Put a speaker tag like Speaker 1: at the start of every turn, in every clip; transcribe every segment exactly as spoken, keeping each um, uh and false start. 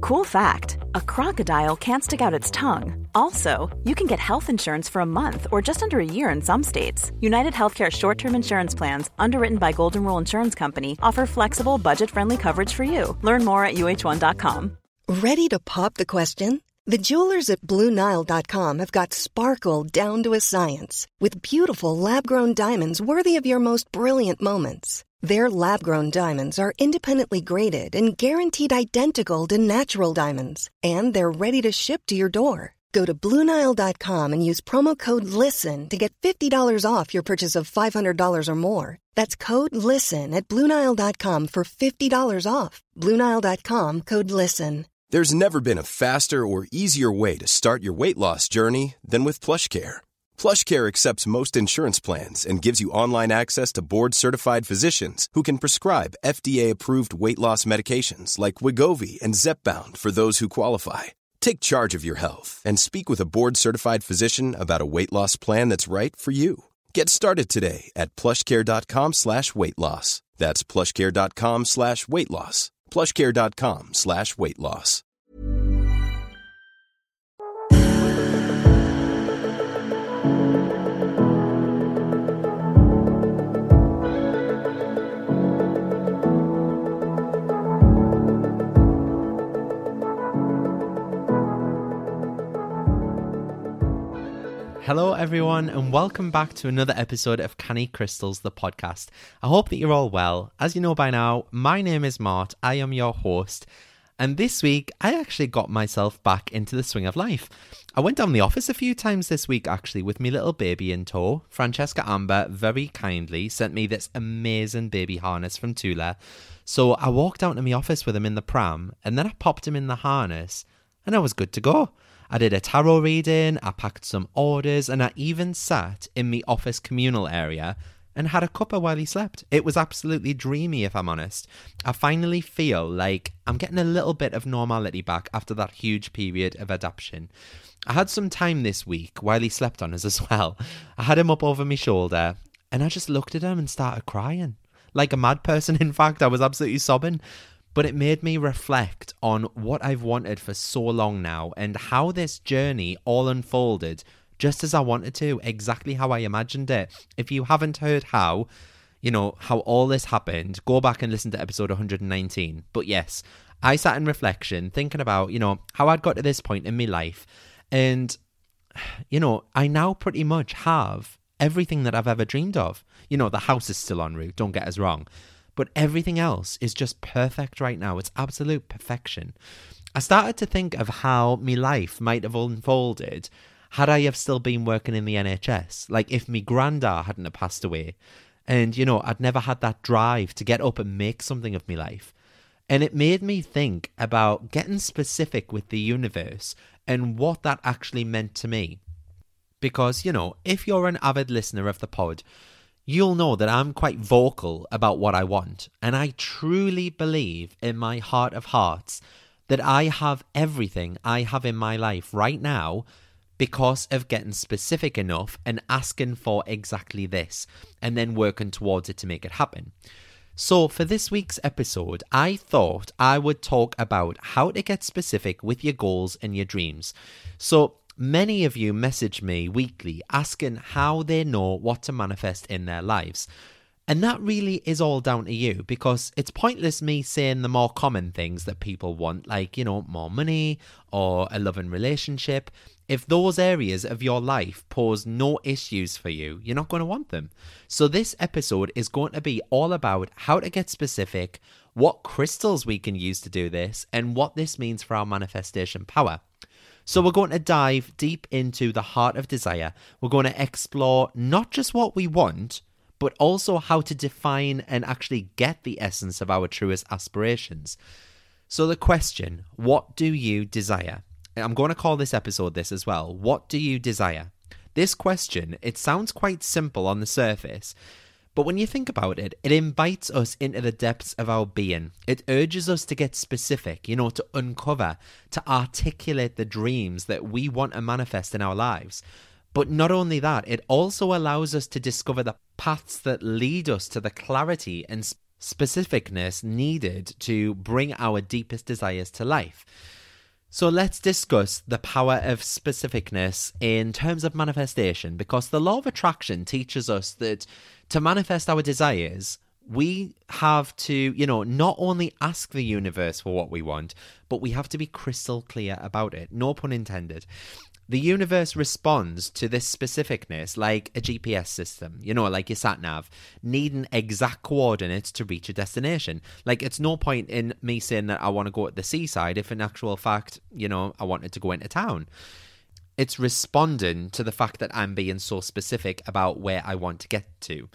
Speaker 1: Cool fact, a crocodile can't stick out its tongue. Also, you can get health insurance for a month or just under a year in some states. United Healthcare short-term insurance plans, underwritten by Golden Rule Insurance Company, offer flexible, budget-friendly coverage for you. Learn more at U H one dot com.
Speaker 2: Ready to pop the question? The jewelers at Blue Nile dot com have got sparkle down to a science with beautiful lab-grown diamonds worthy of your most brilliant moments. Their lab-grown diamonds are independently graded and guaranteed identical to natural diamonds, and they're ready to ship to your door. Go to Blue Nile dot com and use promo code LISTEN to get fifty dollars off your purchase of five hundred dollars or more. That's code LISTEN at Blue Nile dot com for fifty dollars off. Blue Nile dot com, code LISTEN.
Speaker 3: There's never been a faster or easier way to start your weight loss journey than with PlushCare. PlushCare accepts most insurance plans and gives you online access to board-certified physicians who can prescribe F D A-approved weight loss medications like Wegovy and Zepbound for those who qualify. Take charge of your health and speak with a board-certified physician about a weight loss plan that's right for you. Get started today at plushcare.com slash weight loss. That's plushcare.com slash weight loss. plushcare.com slash weight loss.
Speaker 4: Hello everyone and welcome back to another episode of Canny Crystals, the podcast. I hope that you're all well. As you know by now, my name is Mart, I am your host, and this week I actually got myself back into the swing of life. I went down the office a few times this week actually with my little baby in tow. Francesca Amber very kindly sent me this amazing baby harness from Tula. So I walked out to my office with him in the pram and then I popped him in the harness and I was good to go. I did a tarot reading, I packed some orders, and I even sat in my office communal area and had a cuppa while he slept. It was absolutely dreamy, if I'm honest. I finally feel like I'm getting a little bit of normality back after that huge period of adaptation. I had some time this week while he slept on us as well. I had him up over my shoulder, and I just looked at him and started crying. Like a mad person, in fact, I was absolutely sobbing. But it made me reflect on what I've wanted for so long now and how this journey all unfolded just as I wanted to, exactly how I imagined it. If you haven't heard how, you know, how all this happened, go back and listen to episode one hundred nineteen. But yes, I sat in reflection thinking about, you know, how I'd got to this point in my life. And, you know, I now pretty much have everything that I've ever dreamed of. You know, the house is still en route, don't get us wrong. But everything else is just perfect right now. It's absolute perfection. I started to think of how my life might have unfolded had I have still been working in the N H S. Like if my granddad hadn't have passed away and, you know, I'd never had that drive to get up and make something of my life. And it made me think about getting specific with the universe and what that actually meant to me. Because, you know, if you're an avid listener of the pod, you'll know that I'm quite vocal about what I want. And I truly believe in my heart of hearts that I have everything I have in my life right now because of getting specific enough and asking for exactly this and then working towards it to make it happen. So for this week's episode, I thought I would talk about how to get specific with your goals and your dreams. So many of you message me weekly asking how they know what to manifest in their lives. And that really is all down to you, because it's pointless me saying the more common things that people want, like, you know, more money or a loving relationship. If those areas of your life pose no issues for you, you're not going to want them. So this episode is going to be all about how to get specific, what crystals we can use to do this, and what this means for our manifestation power. So we're going to dive deep into the heart of desire. We're going to explore not just what we want, but also how to define and actually get the essence of our truest aspirations. So the question, what do you desire? I'm going to call this episode this as well. What do you desire? This question, it sounds quite simple on the surface, but when you think about it, it invites us into the depths of our being. It urges us to get specific, you know, to uncover, to articulate the dreams that we want to manifest in our lives. But not only that, it also allows us to discover the paths that lead us to the clarity and specificness needed to bring our deepest desires to life. So let's discuss the power of specificness in terms of manifestation, because the law of attraction teaches us that to manifest our desires, we have to, you know, not only ask the universe for what we want, but we have to be crystal clear about it. No pun intended. The universe responds to this specificness like a G P S system, you know, like your sat-nav, needing exact coordinates to reach a destination. Like, it's no point in me saying that I want to go at the seaside if in actual fact, you know, I wanted to go into town. It's responding to the fact that I'm being so specific about where I want to get to.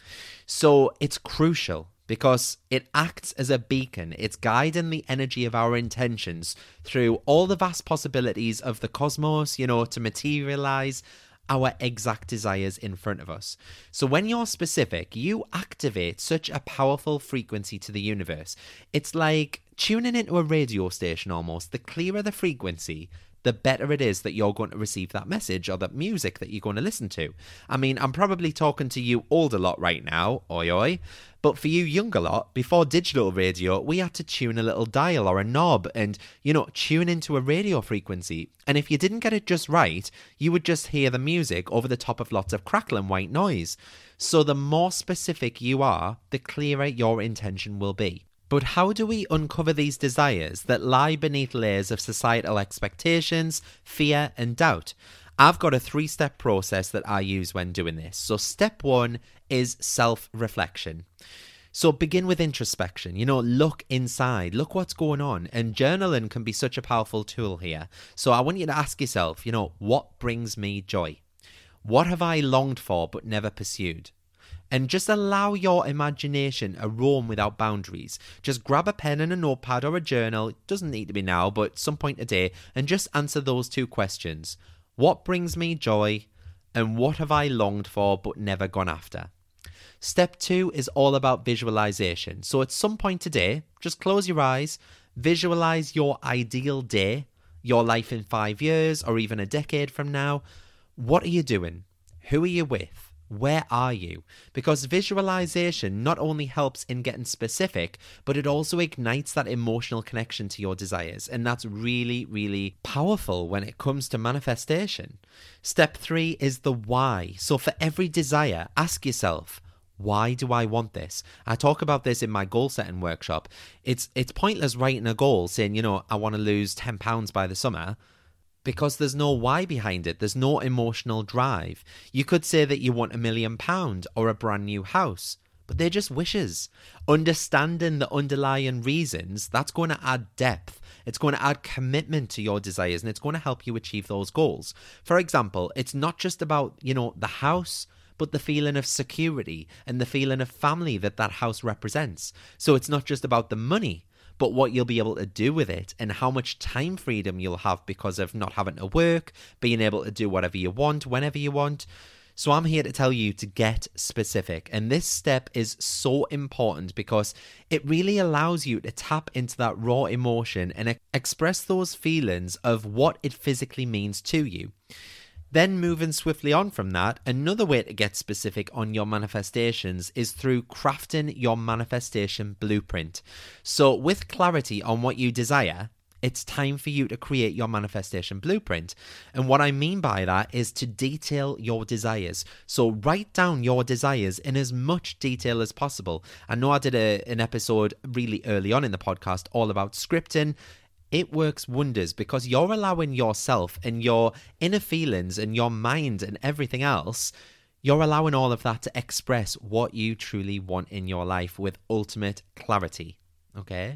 Speaker 4: So it's crucial, because it acts as a beacon. It's guiding the energy of our intentions through all the vast possibilities of the cosmos, you know, to materialize our exact desires in front of us. So when you're specific, you activate such a powerful frequency to the universe. It's like tuning into a radio station almost. The clearer the frequency, the better it is that you're going to receive that message or that music that you're going to listen to. I mean, I'm probably talking to you older lot right now, oi oi, but for you younger lot, before digital radio, we had to tune a little dial or a knob and, you know, tune into a radio frequency. And if you didn't get it just right, you would just hear the music over the top of lots of crackling white noise. So the more specific you are, the clearer your intention will be. But how do we uncover these desires that lie beneath layers of societal expectations, fear, and doubt? I've got a three-step process that I use when doing this. So step one is self-reflection. So begin with introspection. You know, look inside, look what's going on. And journaling can be such a powerful tool here. So I want you to ask yourself, you know, what brings me joy? What have I longed for but never pursued? And just allow your imagination a roam without boundaries. Just grab a pen and a notepad or a journal, it doesn't need to be now, but some point a day, and just answer those two questions. What brings me joy, and what have I longed for but never gone after? Step two is all about visualization. So at some point today, just close your eyes, visualize your ideal day, your life in five years or even a decade from now. What are you doing? Who are you with? Where are you? Because visualization not only helps in getting specific, but it also ignites that emotional connection to your desires. And that's really, really powerful when it comes to manifestation. Step three is the why. So for every desire, ask yourself, why do I want this? I talk about this in my goal setting workshop. It's, it's pointless writing a goal saying, you know, I want to lose ten pounds by the summer, because there's no why behind it. There's no emotional drive. You could say that you want a million pound or a brand new house, but they're just wishes. Understanding the underlying reasons, that's going to add depth. It's going to add commitment to your desires, and it's going to help you achieve those goals. For example, it's not just about, you know, the house, but the feeling of security and the feeling of family that that house represents. So it's not just about the money, but what you'll be able to do with it and how much time freedom you'll have because of not having to work, being able to do whatever you want, whenever you want. So I'm here to tell you to get specific. And this step is so important because it really allows you to tap into that raw emotion and express those feelings of what it physically means to you. Then moving swiftly on from that, another way to get specific on your manifestations is through crafting your manifestation blueprint. So with clarity on what you desire, it's time for you to create your manifestation blueprint. And what I mean by that is to detail your desires. So write down your desires in as much detail as possible. I know I did a, an episode really early on in the podcast all about scripting. It works wonders because you're allowing yourself and your inner feelings and your mind and everything else, you're allowing all of that to express what you truly want in your life with ultimate clarity. Okay?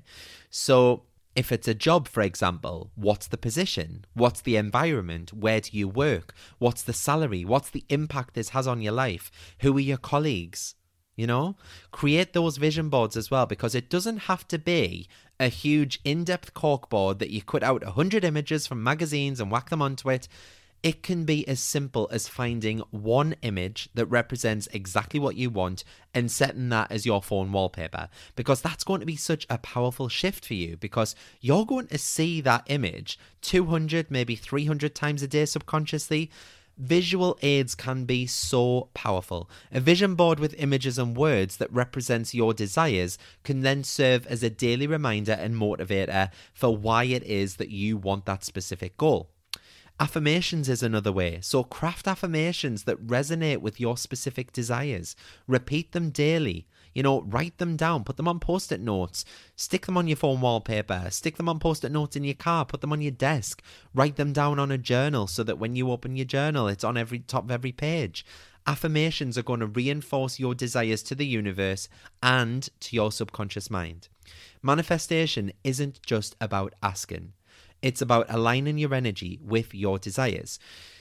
Speaker 4: So if it's a job, for example, what's the position? What's the environment? Where do you work? What's the salary? What's the impact this has on your life? Who are your colleagues? You know, create those vision boards as well, because it doesn't have to be a huge in-depth corkboard that you cut out a hundred images from magazines and whack them onto it. It can be as simple as finding one image that represents exactly what you want and setting that as your phone wallpaper, because that's going to be such a powerful shift for you, because you're going to see that image two hundred, maybe three hundred times a day subconsciously. Visual aids can be so powerful. A vision board with images and words that represents your desires can then serve as a daily reminder and motivator for why it is that you want that specific goal. Affirmations is another way. So craft affirmations that resonate with your specific desires. Repeat them daily. You know, write them down, put them on post-it notes, stick them on your phone wallpaper, stick them on post-it notes in your car, put them on your desk, write them down on a journal so that when you open your journal, it's on every top of every page. Affirmations are going to reinforce your desires to the universe and to your subconscious mind. Manifestation isn't just about asking. It's about aligning your energy with your desires.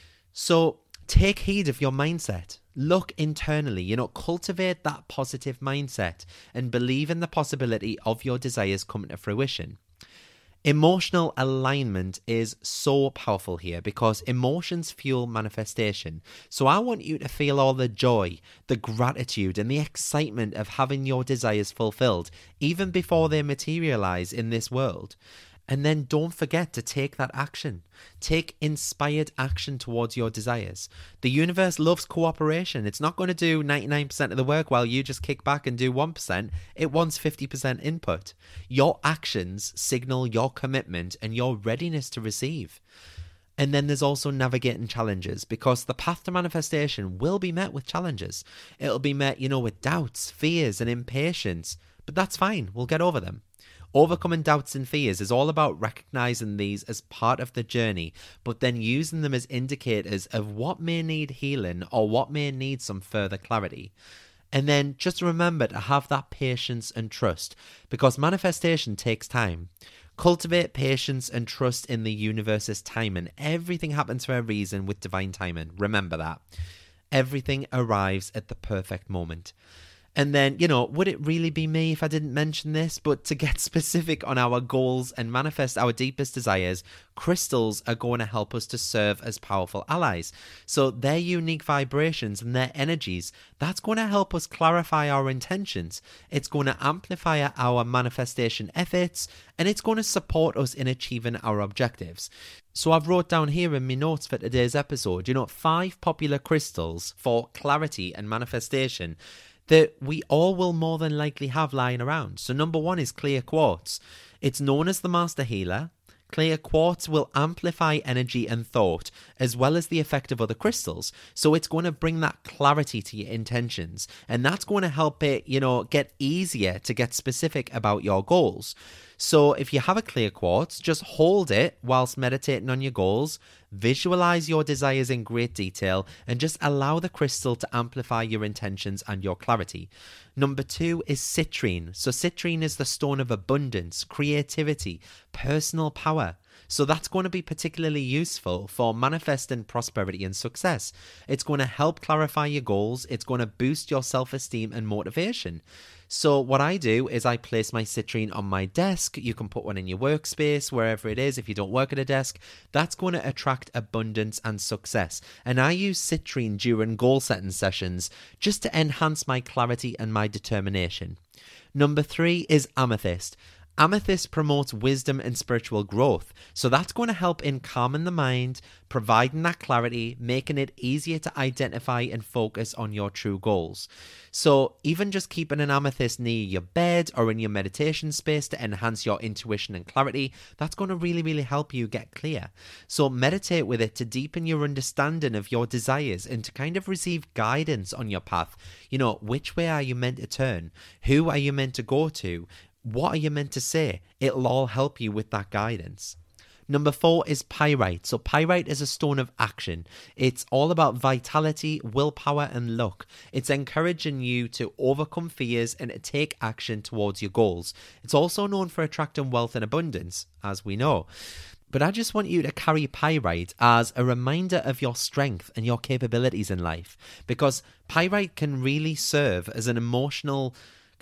Speaker 4: So take heed of your mindset. Look internally, you know, cultivate that positive mindset and believe in the possibility of your desires coming to fruition. Emotional alignment is so powerful here because emotions fuel manifestation. So I want you to feel all the joy, the gratitude, and the excitement of having your desires fulfilled, even before they materialize in this world. And then don't forget to take that action. Take inspired action towards your desires. The universe loves cooperation. It's not going to do ninety-nine percent of the work while you just kick back and do one percent. It wants fifty percent input. Your actions signal your commitment and your readiness to receive. And then there's also navigating challenges, because the path to manifestation will be met with challenges. It'll be met, you know, with doubts, fears, and impatience. But that's fine. We'll get over them. Overcoming doubts and fears is all about recognizing these as part of the journey, but then using them as indicators of what may need healing or what may need some further clarity. And then just remember to have that patience and trust, because manifestation takes time. Cultivate patience and trust in the universe's timing. Everything happens for a reason with divine timing. Remember that. Everything arrives at the perfect moment. And then, you know, would it really be me if I didn't mention this? But to get specific on our goals and manifest our deepest desires, crystals are going to help us to serve as powerful allies. So their unique vibrations and their energies, that's going to help us clarify our intentions. It's going to amplify our manifestation efforts, and it's going to support us in achieving our objectives. So I've wrote down here in my notes for today's episode, you know, five popular crystals for clarity and manifestation that we all will more than likely have lying around. So number one is clear quartz. It's known as the master healer. Clear quartz will amplify energy and thought, as well as the effect of other crystals. So it's going to bring that clarity to your intentions, and that's going to help it, you know, get easier to get specific about your goals. So if you have a clear quartz, just hold it whilst meditating on your goals, visualize your desires in great detail, and just allow the crystal to amplify your intentions and your clarity. Number two is citrine. So citrine is the stone of abundance, creativity, personal power. So that's going to be particularly useful for manifesting prosperity and success. It's going to help clarify your goals. It's going to boost your self-esteem and motivation. So what I do is I place my citrine on my desk. You can put one in your workspace, wherever it is, if you don't work at a desk. That's going to attract abundance and success. And I use citrine during goal setting sessions just to enhance my clarity and my determination. Number three is amethyst. Amethyst promotes wisdom and spiritual growth. So that's going to help in calming the mind, providing that clarity, making it easier to identify and focus on your true goals. So even just keeping an amethyst near your bed or in your meditation space to enhance your intuition and clarity, that's going to really, really help you get clear. So meditate with it to deepen your understanding of your desires and to kind of receive guidance on your path. You know, which way are you meant to turn? Who are you meant to go to? What are you meant to say? It'll all help you with that guidance. Number four is pyrite. So pyrite is a stone of action. It's all about vitality, willpower, and luck. It's encouraging you to overcome fears and to take action towards your goals. It's also known for attracting wealth and abundance, as we know. But I just want you to carry pyrite as a reminder of your strength and your capabilities in life, because pyrite can really serve as an emotional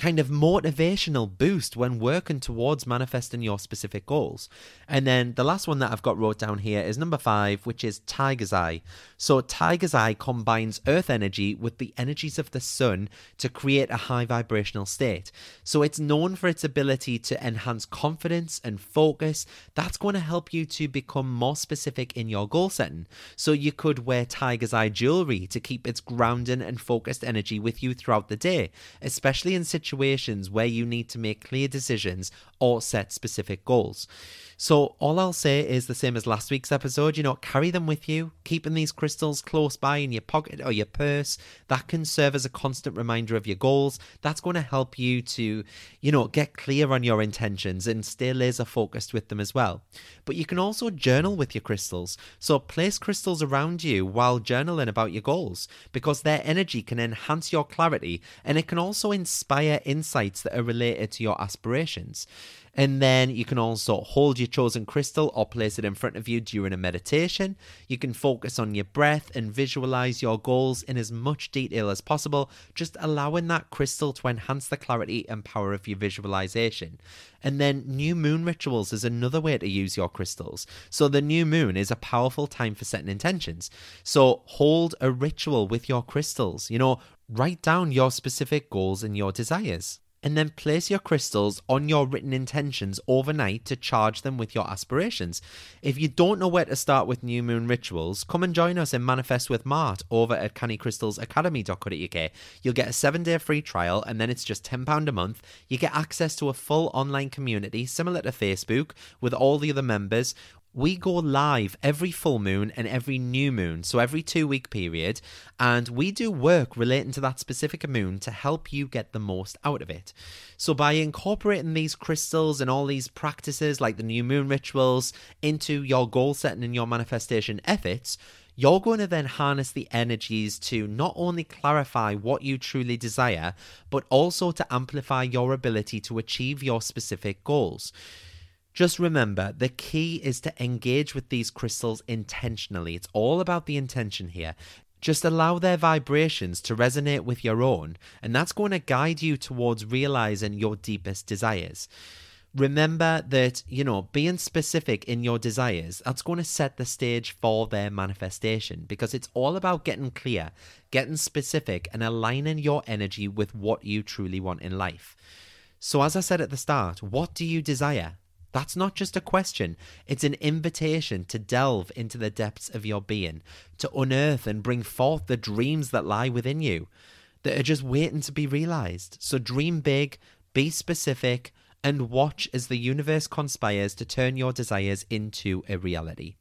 Speaker 4: kind of motivational boost when working towards manifesting your specific goals. And then the last one that I've got wrote down here is number five, which is Tiger's Eye. So Tiger's Eye combines earth energy with the energies of the sun to create a high vibrational state. So it's known for its ability to enhance confidence and focus. That's going to help you to become more specific in your goal setting. So you could wear Tiger's Eye jewelry to keep its grounding and focused energy with you throughout the day, especially in situations situations where you need to make clear decisions or set specific goals. So all I'll say is the same as last week's episode, you know, carry them with you, keeping these crystals close by in your pocket or your purse. That can serve as a constant reminder of your goals. That's going to help you to, you know, get clear on your intentions and stay laser focused with them as well. But you can also journal with your crystals. So place crystals around you while journaling about your goals, because their energy can enhance your clarity and it can also inspire insights that are related to your aspirations. And then you can also hold your chosen crystal or place it in front of you during a meditation. You can focus on your breath and visualize your goals in as much detail as possible, just allowing that crystal to enhance the clarity and power of your visualization. And then new moon rituals is another way to use your crystals. So the new moon is a powerful time for setting intentions. So hold a ritual with your crystals. You know, write down your specific goals and your desires. And then place your crystals on your written intentions overnight to charge them with your aspirations. If you don't know where to start with new moon rituals, come and join us in Manifest with Mart over at canny crystals academy dot co dot uk. You'll get a seven-day free trial, and then it's just ten pounds a month. You get access to a full online community similar to Facebook with all the other members. We go live every full moon and every new moon, so every two-week period, and we do work relating to that specific moon to help you get the most out of it. So by incorporating these crystals and all these practices like the new moon rituals into your goal setting and your manifestation efforts, you're going to then harness the energies to not only clarify what you truly desire, but also to amplify your ability to achieve your specific goals. Just remember, the key is to engage with these crystals intentionally. It's all about the intention here. Just allow their vibrations to resonate with your own, and that's going to guide you towards realizing your deepest desires. Remember that, you know, being specific in your desires, that's going to set the stage for their manifestation, because it's all about getting clear, getting specific, and aligning your energy with what you truly want in life. So as I said at the start, what do you desire? That's not just a question, it's an invitation to delve into the depths of your being, to unearth and bring forth the dreams that lie within you, that are just waiting to be realized. So dream big, be specific, and watch as the universe conspires to turn your desires into a reality.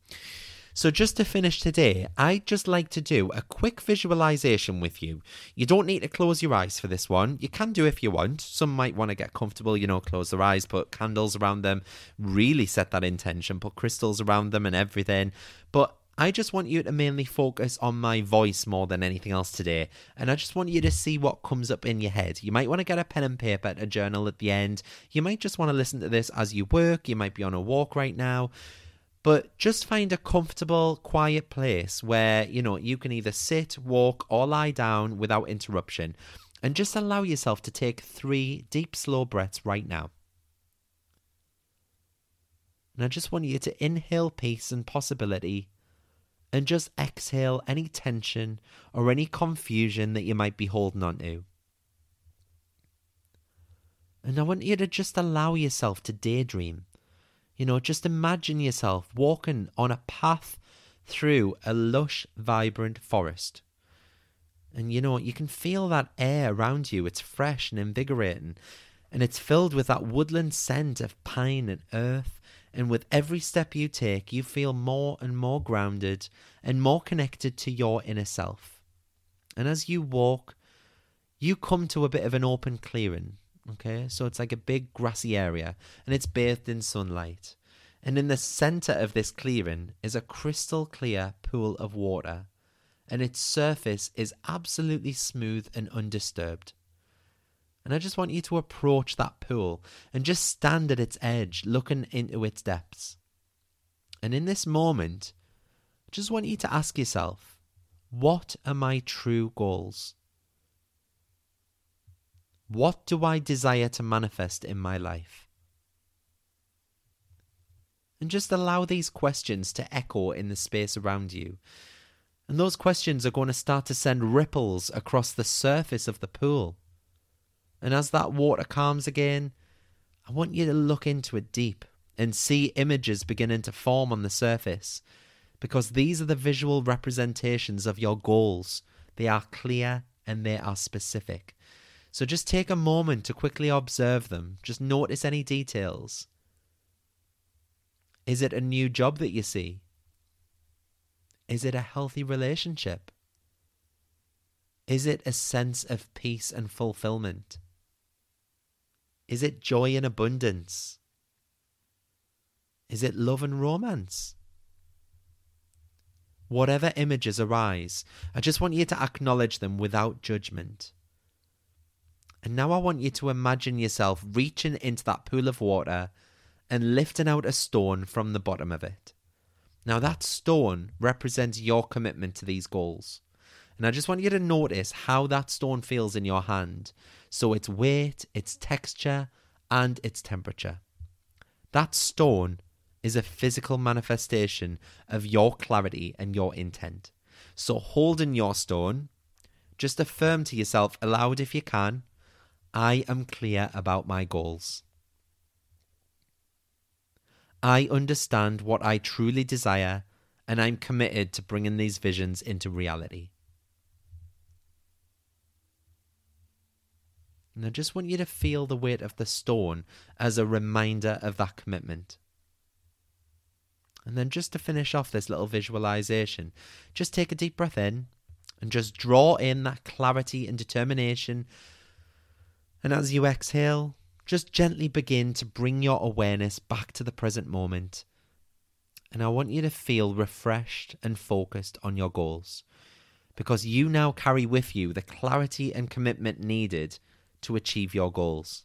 Speaker 4: So just to finish today, I'd just like to do a quick visualization with you. You don't need to close your eyes for this one. You can do if you want. Some might want to get comfortable, you know, close their eyes, put candles around them, really set that intention, put crystals around them and everything. But I just want you to mainly focus on my voice more than anything else today. And I just want you to see what comes up in your head. You might want to get a pen and paper, a journal at the end. You might just want to listen to this as you work. You might be on a walk right now. But just find a comfortable, quiet place where, you know, you can either sit, walk, or lie down without interruption. And just allow yourself to take three deep, slow breaths right now. And I just want you to inhale peace and possibility, and just exhale any tension or any confusion that you might be holding on to. And I want you to just allow yourself to daydream. You know, just imagine yourself walking on a path through a lush, vibrant forest. And, you know, you can feel that air around you. It's fresh and invigorating. And it's filled with that woodland scent of pine and earth. And with every step you take, you feel more and more grounded and more connected to your inner self. And as you walk, you come to a bit of an open clearing. Okay, so it's like a big grassy area, and it's bathed in sunlight. And in the center of this clearing is a crystal clear pool of water, and its surface is absolutely smooth and undisturbed. And I just want you to approach that pool and just stand at its edge, looking into its depths. And in this moment, I just want you to ask yourself, what are my true goals? What do I desire to manifest in my life? And just allow these questions to echo in the space around you. And those questions are going to start to send ripples across the surface of the pool. And as that water calms again, I want you to look into it deep and see images beginning to form on the surface, because these are the visual representations of your goals. They are clear and they are specific. So just take a moment to quickly observe them. Just notice any details. Is it a new job that you see? Is it a healthy relationship? Is it a sense of peace and fulfillment? Is it joy and abundance? Is it love and romance? Whatever images arise, I just want you to acknowledge them without judgment. And now I want you to imagine yourself reaching into that pool of water and lifting out a stone from the bottom of it. Now that stone represents your commitment to these goals. And I just want you to notice how that stone feels in your hand. So its weight, its texture, and its temperature. That stone is a physical manifestation of your clarity and your intent. So holding your stone, just affirm to yourself aloud if you can, I am clear about my goals. I understand what I truly desire, and I'm committed to bringing these visions into reality. And I just want you to feel the weight of the stone as a reminder of that commitment. And then just to finish off this little visualization, just take a deep breath in and just draw in that clarity and determination. And as you exhale, just gently begin to bring your awareness back to the present moment. And I want you to feel refreshed and focused on your goals, because you now carry with you the clarity and commitment needed to achieve your goals.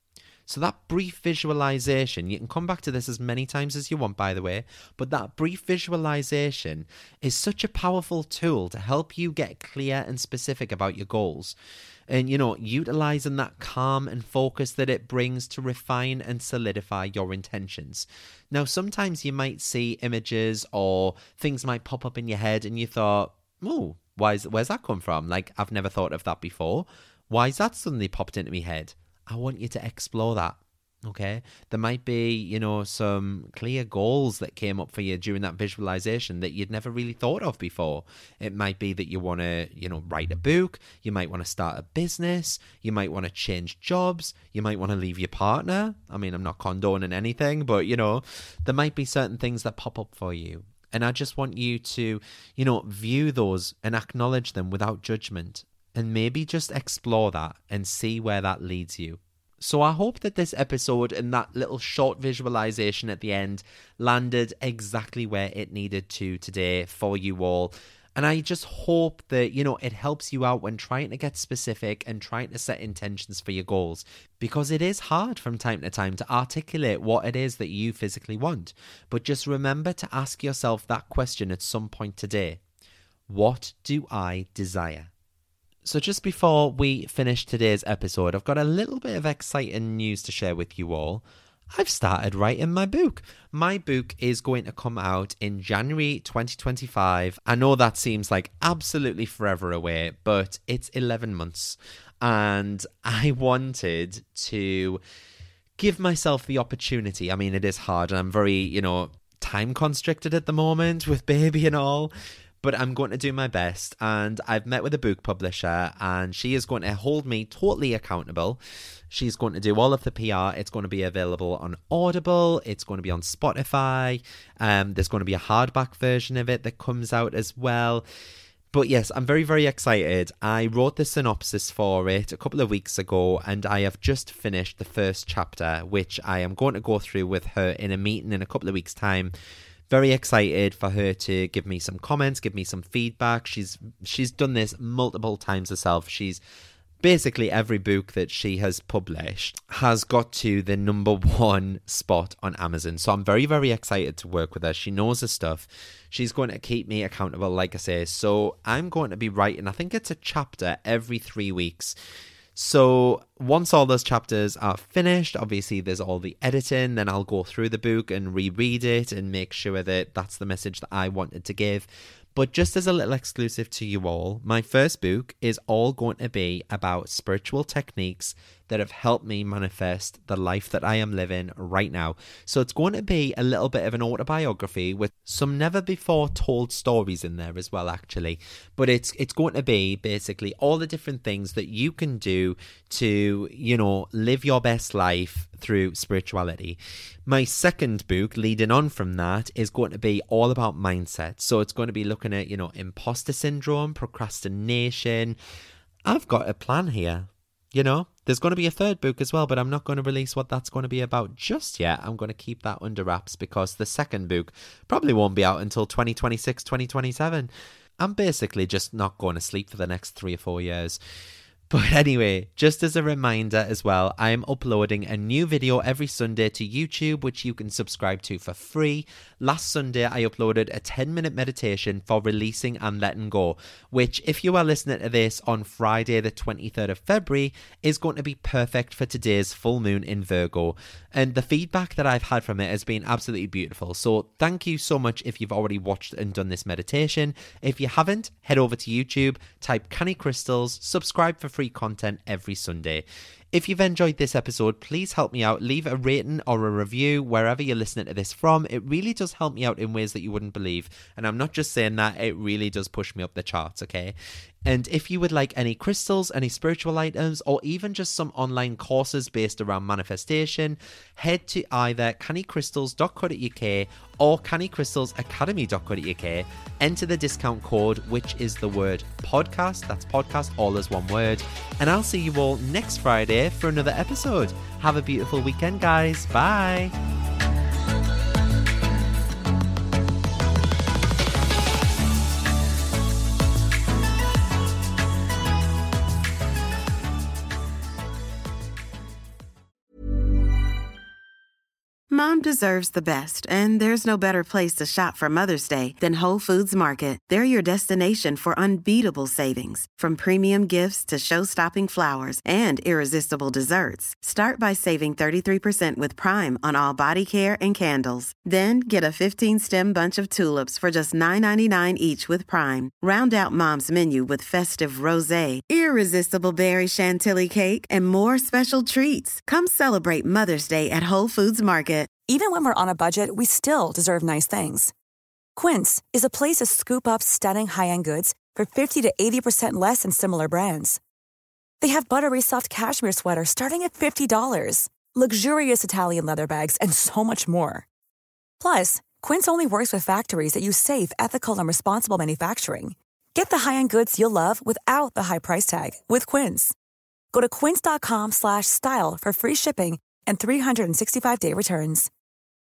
Speaker 4: So that brief visualization, you can come back to this as many times as you want, by the way, but that brief visualization is such a powerful tool to help you get clear and specific about your goals. And, you know, utilizing that calm and focus that it brings to refine and solidify your intentions. Now, sometimes you might see images or things might pop up in your head and you thought, oh, why is, where's that come from? Like, I've never thought of that before. Why is that suddenly popped into my head? I want you to explore that, okay? There might be, you know, some clear goals that came up for you during that visualization that you'd never really thought of before. It might be that you want to, you know, write a book. You might want to start a business. You might want to change jobs. You might want to leave your partner. I mean, I'm not condoning anything, but, you know, there might be certain things that pop up for you. And I just want you to, you know, view those and acknowledge them without judgment. And maybe just explore that and see where that leads you. So I hope that this episode and that little short visualization at the end landed exactly where it needed to today for you all. And I just hope that, you know, it helps you out when trying to get specific and trying to set intentions for your goals. Because it is hard from time to time to articulate what it is that you physically want. But just remember to ask yourself that question at some point today. What do I desire? So just before we finish today's episode, I've got a little bit of exciting news to share with you all. I've started writing my book. My book is going to come out in January twenty twenty-five. I know that seems like absolutely forever away, but it's eleven months. And I wanted to give myself the opportunity. I mean, it is hard and I'm very, you know, time constricted at the moment with baby and all. But I'm going to do my best, and I've met with a book publisher and she is going to hold me totally accountable. She's going to do all of the P R. It's going to be available on Audible. It's going to be on Spotify. Um, there's going to be a hardback version of it that comes out as well. But yes, I'm very, very excited. I wrote the synopsis for it a couple of weeks ago and I have just finished the first chapter, which I am going to go through with her in a meeting in a couple of weeks' time. Very excited for her to give me some comments, give me some feedback. She's she's done this multiple times herself. She's basically every book that she has published has got to the number one spot on Amazon. So I'm very, very excited to work with her. She knows her stuff. She's going to keep me accountable, like I say. So I'm going to be writing, I think it's a chapter every three weeks. So once all those chapters are finished, obviously there's all the editing, then I'll go through the book and reread it and make sure that that's the message that I wanted to give. But just as a little exclusive to you all, my first book is all going to be about spiritual techniques that have helped me manifest the life that I am living right now. So it's going to be a little bit of an autobiography with some never before told stories in there as well, actually. But it's it's going to be basically all the different things that you can do to, you know, live your best life through spirituality. My second book, leading on from that, is going to be all about mindset. So it's going to be looking at, you know, imposter syndrome, procrastination. I've got a plan here. You know, there's going to be a third book as well, but I'm not going to release what that's going to be about just yet. I'm going to keep that under wraps because the second book probably won't be out until twenty twenty-six, twenty twenty-seven. I'm basically just not going to sleep for the next three or four years. But anyway, just as a reminder as well, I am uploading a new video every Sunday to YouTube, which you can subscribe to for free. Last Sunday, I uploaded a ten minute meditation for releasing and letting go, which if you are listening to this on Friday, the twenty-third of February, is going to be perfect for today's full moon in Virgo. And the feedback that I've had from it has been absolutely beautiful. So thank you so much if you've already watched and done this meditation. If you haven't, head over to YouTube, type Canny Crystals, subscribe for free content every Sunday. If you've enjoyed this episode, please help me out. Leave a rating or a review wherever you're listening to this from. It really does help me out in ways that you wouldn't believe. And I'm not just saying that, it really does push me up the charts, okay? And if you would like any crystals, any spiritual items, or even just some online courses based around manifestation, head to either canny crystals dot co dot uk or canny crystals academy dot co dot uk. Enter the discount code, which is the word podcast. That's podcast, all as one word. And I'll see you all next Friday for another episode. Have a beautiful weekend, guys. Bye.
Speaker 5: Mom deserves the best, and there's no better place to shop for Mother's Day than Whole Foods Market. They're your destination for unbeatable savings, from premium gifts to show-stopping flowers and irresistible desserts. Start by saving thirty-three percent with Prime on all body care and candles. Then get a fifteen-stem bunch of tulips for just nine ninety-nine each with Prime. Round out Mom's menu with festive rosé, irresistible berry chantilly cake, and more special treats. Come celebrate Mother's Day at Whole Foods Market.
Speaker 6: Even when we're on a budget, we still deserve nice things. Quince is a place to scoop up stunning high-end goods for fifty to eighty percent less than similar brands. They have buttery soft cashmere sweaters starting at fifty dollars, luxurious Italian leather bags, and so much more. Plus, Quince only works with factories that use safe, ethical, and responsible manufacturing. Get the high-end goods you'll love without the high price tag with Quince. Go to quince dot com slash style for free shipping and three sixty-five day returns.